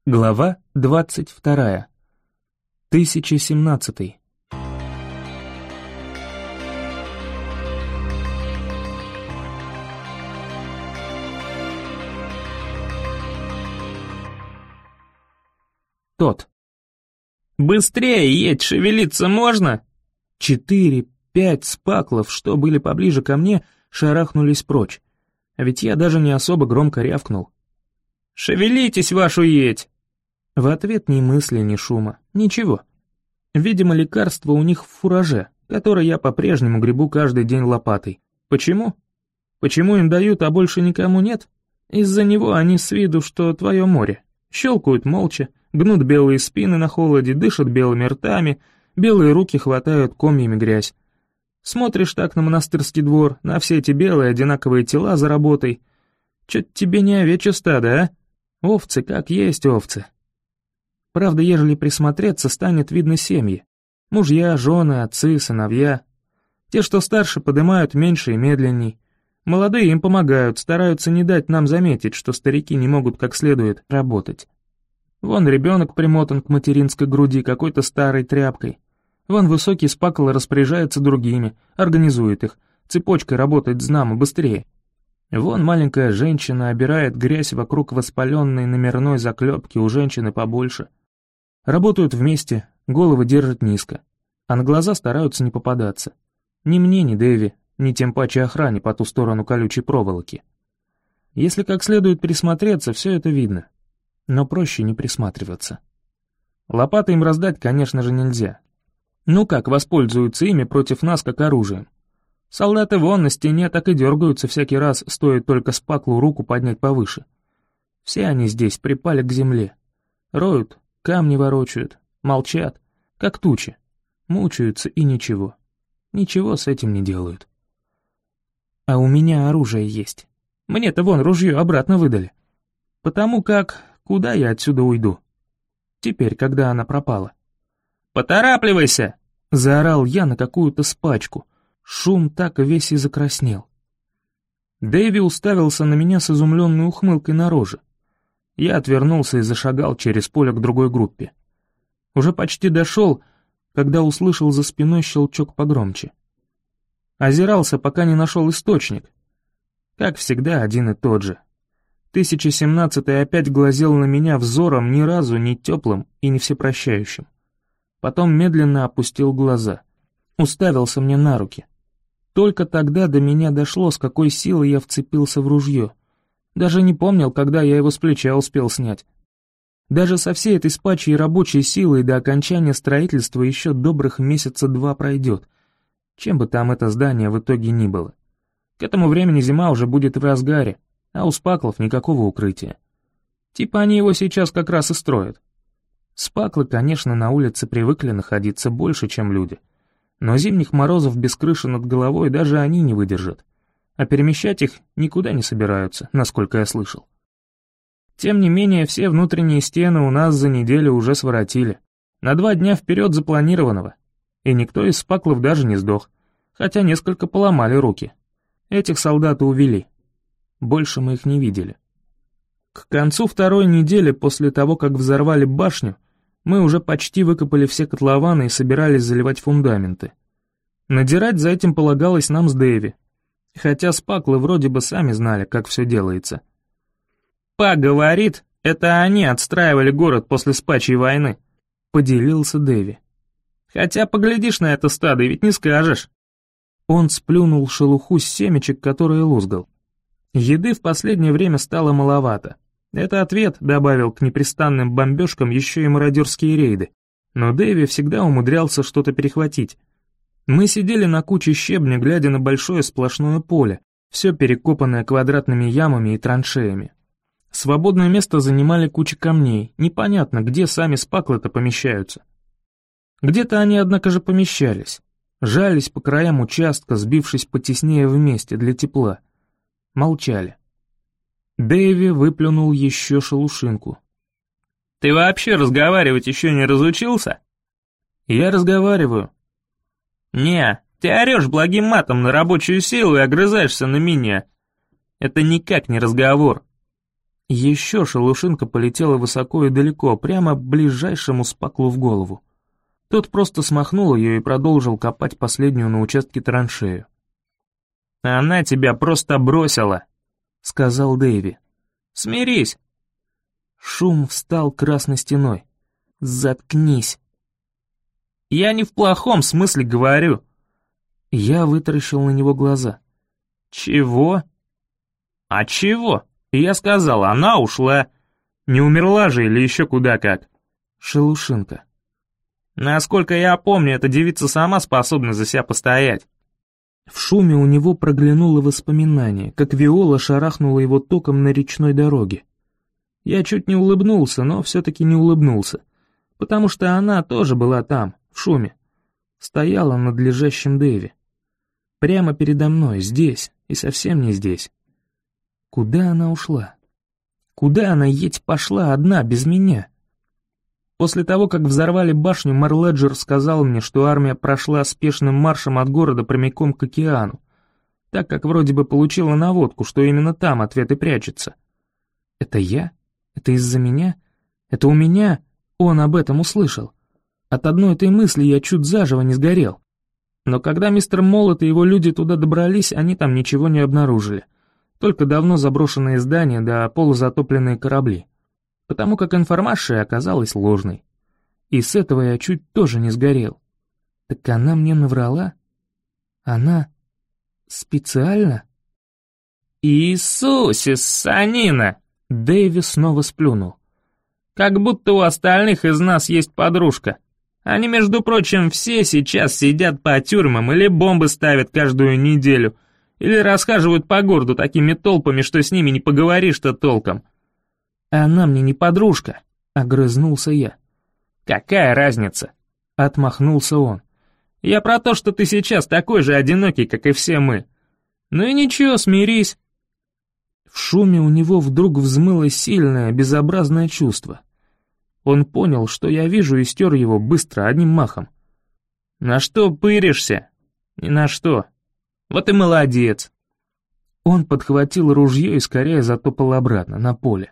Глава 22. 1017. Тот. «Быстрее едь, шевелиться можно?» 4-5 спаклов, что были поближе ко мне, шарахнулись прочь. А ведь я даже не особо громко рявкнул. «Шевелитесь, вашу едь!» В ответ ни мысли, ни шума, ничего. Видимо, лекарство у них в фураже, которое я по-прежнему гребу каждый день лопатой. Почему? Почему им дают, а больше никому нет? Из-за него они с виду, что твое море. Щелкают молча, гнут белые спины на холоде, дышат белыми ртами, белые руки хватают комьями грязь. Смотришь так на монастырский двор, на все эти белые одинаковые тела за работой. Чё-то тебе не овечье стадо, а? Овцы как есть овцы. Правда, ежели присмотреться, станет видно семьи. Мужья, жены, отцы, сыновья. Те, что старше, подымают меньше и медленней. Молодые им помогают, стараются не дать нам заметить, что старики не могут как следует работать. Вон ребенок примотан к материнской груди какой-то старой тряпкой. Вон высокий спакл распоряжается другими, организует их, цепочкой работает знамо быстрее. Вон маленькая женщина обирает грязь вокруг воспаленной номерной заклепки у женщины побольше. Работают вместе, головы держат низко, а на глаза стараются не попадаться. Ни мне, ни Дэви, ни тем паче охране по ту сторону колючей проволоки. Если как следует присмотреться, все это видно, но проще не присматриваться. Лопаты им раздать, конечно же, нельзя. Ну как воспользуются ими против нас как оружием? Солдаты вон на стене так и дергаются всякий раз, стоит только спаклу руку поднять повыше. Все они здесь припали к земле. Роют, камни ворочают, молчат, как тучи. Мучаются и ничего. Ничего с этим не делают. А у меня оружие есть. Мне-то вон ружье обратно выдали. Потому как, куда я отсюда уйду? Теперь, когда она пропала. «Поторапливайся!» — заорал я на какую-то спачку. Шум так весь и закраснел. Дэви уставился на меня с изумленной ухмылкой на роже. Я отвернулся и зашагал через поле к другой группе. Уже почти дошел, когда услышал за спиной щелчок погромче. Озирался, пока не нашел источник. Как всегда, один и тот же. 1017-й опять глазел на меня взором ни разу не теплым и не всепрощающим. Потом медленно опустил глаза. Уставился мне на руки. Только тогда до меня дошло, с какой силой я вцепился в ружье. Даже не помнил, когда я его с плеча успел снять. Даже со всей этой спачьей рабочей силой до окончания строительства еще добрых месяца 2 пройдет. Чем бы там это здание в итоге ни было. К этому времени зима уже будет в разгаре, а у спаклов никакого укрытия. Типа они его сейчас как раз и строят. Спаклы, конечно, на улице привыкли находиться больше, чем люди. Но зимних морозов без крыши над головой даже они не выдержат. А перемещать их никуда не собираются, насколько я слышал. Тем не менее, все внутренние стены у нас за неделю уже своротили. На 2 дня вперед запланированного. И никто из спаклов даже не сдох, хотя несколько поломали руки. Этих солдат увели. Больше мы их не видели. К концу 2-й недели после того, как взорвали башню, мы уже почти выкопали все котлованы и собирались заливать фундаменты. Надирать за этим полагалось нам с Дэви, хотя спаклы вроде бы сами знали, как все делается. «Па говорит, это они отстраивали город после спачьей войны», — поделился Дэви. «Хотя поглядишь на это стадо, ведь не скажешь». Он сплюнул шелуху с семечек, которые лузгал. Еды в последнее время стало маловато. Это ответ добавил к непрестанным бомбежкам еще и мародерские рейды, но Дэви всегда умудрялся что-то перехватить. Мы сидели на куче щебня, глядя на большое сплошное поле, все перекопанное квадратными ямами и траншеями. Свободное место занимали куча камней, непонятно, где сами спаклы-то помещаются. Где-то они, однако же, помещались, жались по краям участка, сбившись потеснее вместе для тепла. Молчали. Дэви выплюнул еще шелушинку. «Ты вообще разговаривать еще не разучился?» «Я разговариваю». «Не, ты орешь благим матом на рабочую силу и огрызаешься на меня. Это никак не разговор». Еще шелушинка полетела высоко и далеко, прямо ближайшему спаклу в голову. Тот просто смахнул ее и продолжил копать последнюю на участке траншею. «Она тебя просто бросила», — сказал Дэви. «Смирись». Шум встал красной стеной. «Заткнись». «Я не в плохом смысле говорю». Я вытаращил на него глаза. «Чего?» «А чего? Я сказал, она ушла. Не умерла же или еще куда как?» Шелушинка. «Насколько я помню, эта девица сама способна за себя постоять». В шуме у него проглянуло воспоминание, как Виола шарахнула его током на речной дороге. Я чуть не улыбнулся, но все-таки не улыбнулся, потому что она тоже была там, в шуме. Стояла над лежащим Дэви. Прямо передо мной, здесь, и совсем не здесь. Куда она ушла? Куда она едь пошла одна, без меня? После того, как взорвали башню, Марледжер сказал мне, что армия прошла спешным маршем от города прямиком к океану, так как вроде бы получила наводку, что именно там ответ и прячется. Это я? Это из-за меня? Это у меня он об этом услышал? От одной этой мысли я чуть заживо не сгорел. Но когда мистер Молот и его люди туда добрались, они там ничего не обнаружили. Только давно заброшенные здания да полузатопленные корабли. Потому как информация оказалась ложной. И с этого я чуть тоже не сгорел. Так она мне наврала? Она специально? «Иисусе, санина!» Дэви снова сплюнул. «Как будто у остальных из нас есть подружка. Они, между прочим, все сейчас сидят по тюрьмам или бомбы ставят каждую неделю, или расхаживают по городу такими толпами, что с ними не поговоришь-то толком». «Она мне не подружка», — огрызнулся я. «Какая разница?» — отмахнулся он. «Я про то, что ты сейчас такой же одинокий, как и все мы. Ну и ничего, смирись». В шуме у него вдруг взмыло сильное, безобразное чувство. Он понял, что я вижу, и стер его быстро, одним махом. «На что пыришься?» «Ни на что. Вот и молодец». Он подхватил ружье и скорее затопал обратно, на поле.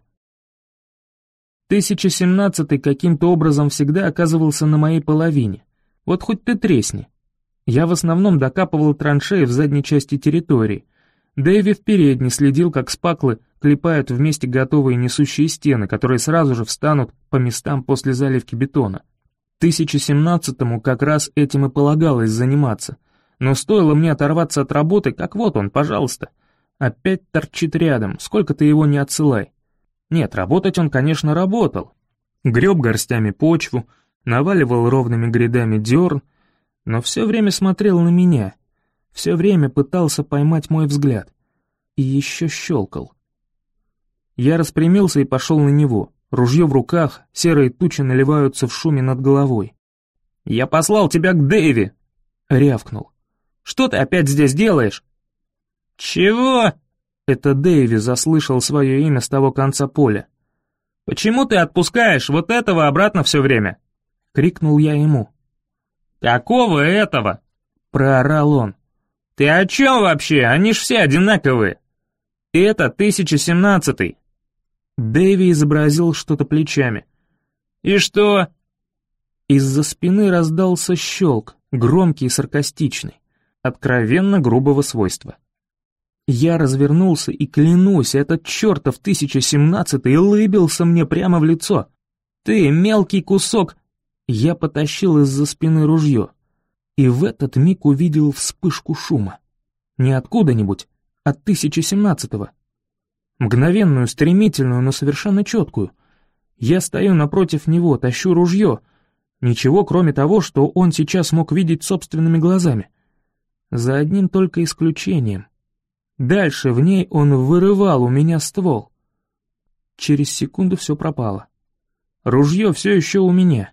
1017-й каким-то образом всегда оказывался на моей половине. Вот хоть ты тресни. Я в основном докапывал траншеи в задней части территории. Дэви в передней следил, как спаклы клепают вместе готовые несущие стены, которые сразу же встанут по местам после заливки бетона. 1017-му как раз этим и полагалось заниматься. Но стоило мне оторваться от работы, как вот он, пожалуйста. Опять торчит рядом, сколько ты его не отсылай. Нет, работать он, конечно, работал. Греб горстями почву, наваливал ровными грядами дерн, но все время смотрел на меня, все время пытался поймать мой взгляд. И еще щелкал. Я распрямился и пошел на него. Ружье в руках, серые тучи наливаются в шуме над головой. «Я послал тебя к Дэви!» — рявкнул. «Что ты опять здесь делаешь?» «Чего?» Это Дэви заслышал свое имя с того конца поля. «Почему ты отпускаешь вот этого обратно все время?» — крикнул я ему. «Какого этого?» — проорал он. «Ты о чем вообще? Они ж все одинаковые. Это 1017-й». Дэви изобразил что-то плечами. «И что?» Из-за спины раздался щелк, громкий и саркастичный, откровенно грубого свойства. Я развернулся и, клянусь, этот чертов 1017-й лыбился мне прямо в лицо. «Ты, мелкий кусок!» Я потащил из-за спины ружье, и в этот миг увидел вспышку шума. Не откуда-нибудь, от 1017-го. Мгновенную, стремительную, но совершенно четкую. Я стою напротив него, тащу ружье. Ничего, кроме того, что он сейчас мог видеть собственными глазами. За одним только исключением. Дальше в ней он вырывал у меня ствол. Через секунду все пропало. Ружье все еще у меня.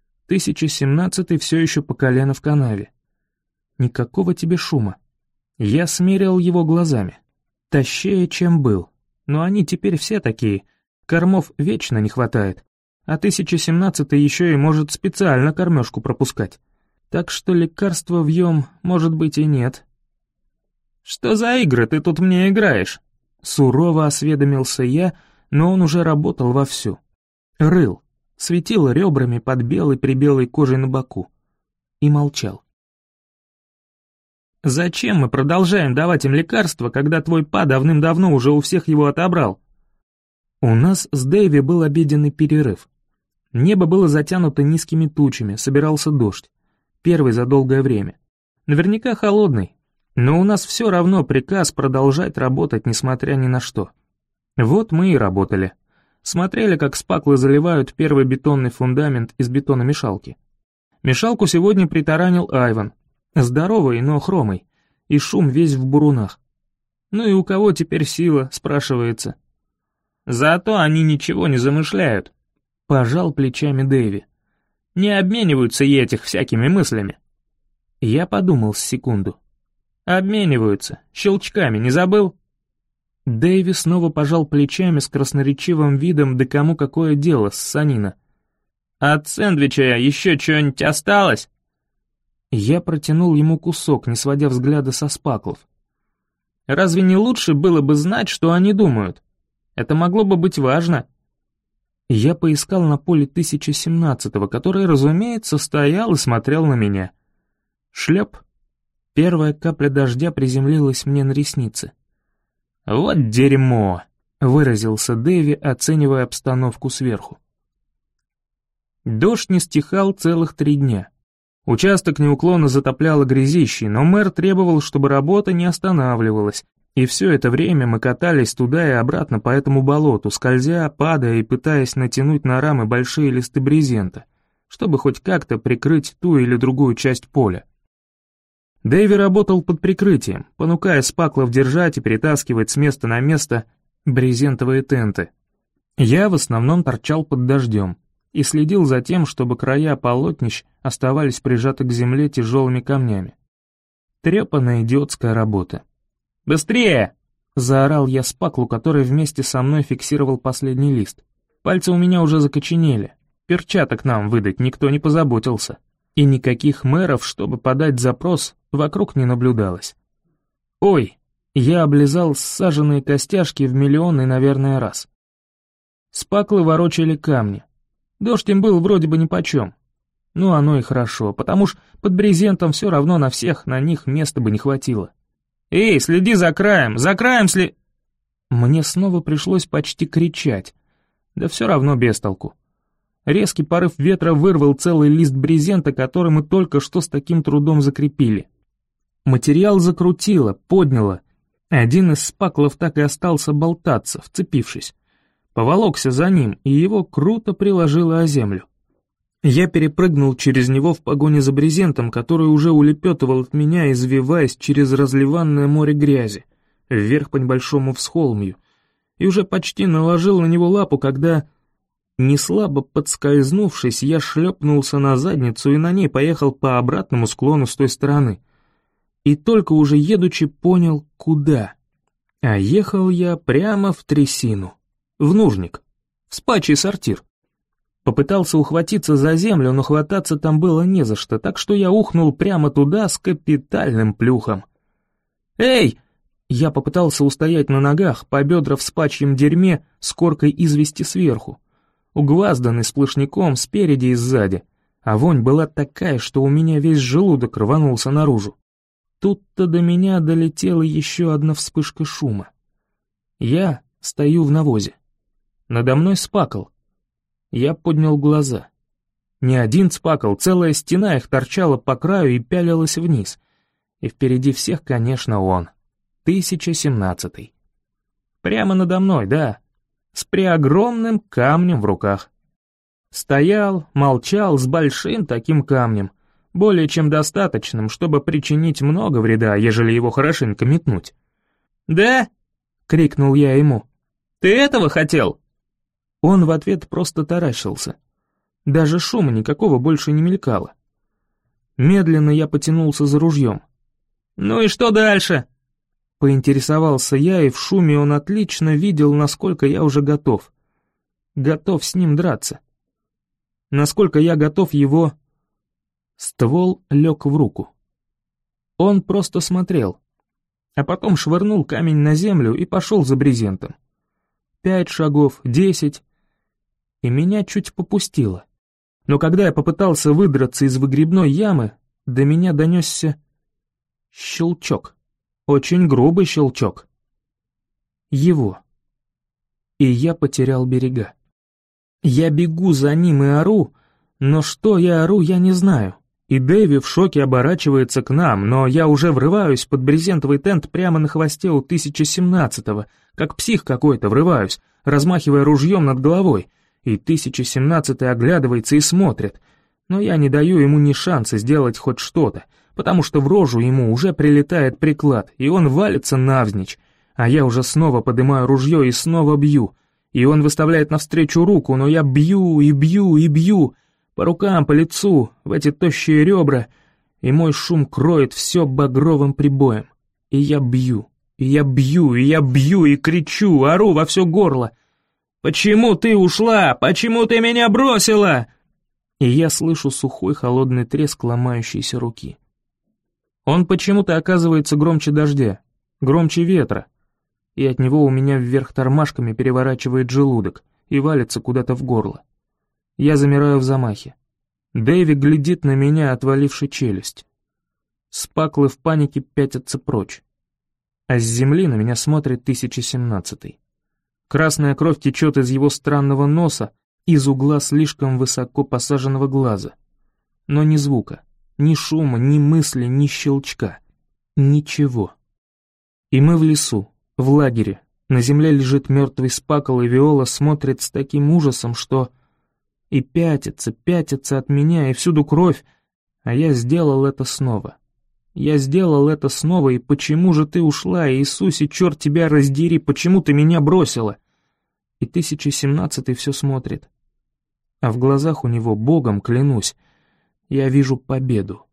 1017-й все еще по колено в канаве. Никакого тебе шума. Я смерил его глазами. Тащее, чем был. Но они теперь все такие. Кормов вечно не хватает. А 1017-й еще и может специально кормежку пропускать. Так что лекарства вьем, может быть, и нет. «Что за игры ты тут мне играешь?» Сурово осведомился я, но он уже работал вовсю. Рыл, светил ребрами под белой-прибелой кожей на боку. И молчал. «Зачем мы продолжаем давать им лекарства, когда твой па давным-давно уже у всех его отобрал?» У нас с Дэйви был обеденный перерыв. Небо было затянуто низкими тучами, собирался дождь. Первый за долгое время. Наверняка холодный, но у нас все равно приказ продолжать работать, несмотря ни на что. Вот мы и работали. Смотрели, как спаклы заливают первый бетонный фундамент из бетономешалки. Мешалку сегодня притаранил Айван. Здоровый, но хромый. И шум весь в бурунах. Ну и у кого теперь сила, спрашивается. Зато они ничего не замышляют. Пожал плечами Дэйви. Не обмениваются этих всякими мыслями. Я подумал с секунду. Обмениваются, щелчками, не забыл? Дэйви снова пожал плечами с красноречивым видом, да кому какое дело, ссанина. От сэндвича еще что-нибудь осталось? Я протянул ему кусок, не сводя взгляда со спаклов. Разве не лучше было бы знать, что они думают? Это могло бы быть важно. Я поискал на поле 1017-го, который, разумеется, стоял и смотрел на меня. Шлеп. Первая капля дождя приземлилась мне на ресницы. «Вот дерьмо!» — выразился Дэви, оценивая обстановку сверху. Дождь не стихал целых 3 дня. Участок неуклонно затопляло грязищей, но мэр требовал, чтобы работа не останавливалась, и все это время мы катались туда и обратно по этому болоту, скользя, падая и пытаясь натянуть на рамы большие листы брезента, чтобы хоть как-то прикрыть ту или другую часть поля. Дэйви работал под прикрытием, понукая спаклов держать и перетаскивать с места на место брезентовые тенты. Я в основном торчал под дождем и следил за тем, чтобы края полотнищ оставались прижаты к земле тяжелыми камнями. Трепаная идиотская работа. «Быстрее!» — заорал я спаклу, который вместе со мной фиксировал последний лист. Пальцы у меня уже закоченели, перчаток нам выдать никто не позаботился, и никаких мэров, чтобы подать запрос, вокруг не наблюдалось. «Ой!» — я облизал ссаженные костяшки в миллионный, наверное, раз. Спаклы ворочали камни. Дождь им был вроде бы нипочем. Ну, оно и хорошо, потому ж под брезентом все равно на всех на них места бы не хватило. «Эй, следи за краем Мне снова пришлось почти кричать, да все равно без толку. Резкий порыв ветра вырвал целый лист брезента, который мы только что с таким трудом закрепили. Материал закрутило, подняло. Один из спаклов так и остался болтаться, вцепившись. Поволокся за ним, и его круто приложило о землю. Я перепрыгнул через него в погоне за брезентом, который уже улепетывал от меня, извиваясь через разливанное море грязи, вверх по небольшому всхолмью, и уже почти наложил на него лапу, когда, неслабо подскользнувшись, я шлепнулся на задницу и на ней поехал по обратному склону с той стороны. И только уже едучи понял, куда. А ехал я прямо в трясину. В нужник, в спачий сортир. Попытался ухватиться за землю, но хвататься там было не за что, так что я ухнул прямо туда с капитальным плюхом. «Эй!» Я попытался устоять на ногах, по бедра в спачьем дерьме с коркой извести сверху, угвазданный сплошняком спереди и сзади, а вонь была такая, что у меня весь желудок рванулся наружу. Тут-то до меня долетела еще одна вспышка шума. Я стою в навозе. Надо мной спакл. Я поднял глаза. Не один спакл, целая стена их торчала по краю и пялилась вниз. И впереди всех, конечно, он. 1017-й. Прямо надо мной, да. С преогромным камнем в руках. Стоял, молчал с большим таким камнем, более чем достаточным, чтобы причинить много вреда, ежели его хорошенько метнуть. «Да?» — крикнул я ему. «Ты этого хотел?» Он в ответ просто таращился. Даже шума никакого больше не мелькало. Медленно я потянулся за ружьем. «Ну и что дальше?» Поинтересовался я, и в шуме он отлично видел, насколько я уже готов. Готов с ним драться. Насколько я готов его... Ствол лег в руку. Он просто смотрел, а потом швырнул камень на землю и пошел за брезентом. 5 шагов, 10. И меня чуть попустило. Но когда я попытался выдраться из выгребной ямы, до меня донесся щелчок. Очень грубый щелчок. Его. И я потерял берега. Я бегу за ним и ору, но что я ору, я не знаю. И Дэви в шоке оборачивается к нам, но я уже врываюсь под брезентовый тент прямо на хвосте у 1017-го, как псих какой-то врываюсь, размахивая ружьем над головой, и 1017-й оглядывается и смотрит, но я не даю ему ни шанса сделать хоть что-то, потому что в рожу ему уже прилетает приклад, и он валится навзничь, а я уже снова поднимаю ружье и снова бью, и он выставляет навстречу руку, но я бью и бью и бью, по рукам, по лицу, в эти тощие ребра, и мой шум кроет все багровым прибоем. И я бью, и я бью, и я бью, и кричу, ору во все горло. «Почему ты ушла? Почему ты меня бросила?» И я слышу сухой холодный треск ломающейся руки. Он почему-то оказывается громче дождя, громче ветра, и от него у меня вверх тормашками переворачивает желудок и валится куда-то в горло. Я замираю в замахе. Дэви глядит на меня, отваливши челюсть. Спаклы в панике пятятся прочь. А с земли на меня смотрит 1017-й. Красная кровь течет из его странного носа, из угла слишком высоко посаженного глаза. Но ни звука, ни шума, ни мысли, ни щелчка. Ничего. И мы в лесу, в лагере. На земле лежит мертвый Спакл, и Виола смотрит с таким ужасом, что... И пятится от меня, и всюду кровь, а я сделал это снова. Я сделал это снова, и почему же ты ушла, Иисусе, черт тебя раздери, почему ты меня бросила? И 1017-й все смотрит. А в глазах у него, Богом клянусь, я вижу победу.